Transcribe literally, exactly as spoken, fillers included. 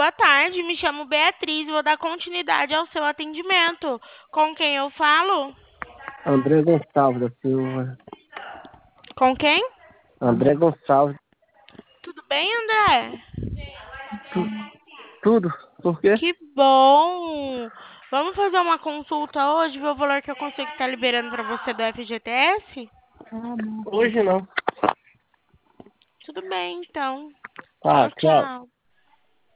boa tarde. Me chamo Beatriz e vou dar continuidade ao seu atendimento. Com quem eu falo? André Gonçalves da Silva. Com quem? André Gonçalves. Tudo bem, André? Tu- tudo? Por quê? Que bom! Vamos fazer uma consulta hoje, ver o valor que eu consigo estar liberando para você do F G T S? Hoje não. Tudo bem, então. Tá, Tchau, tchau. tchau.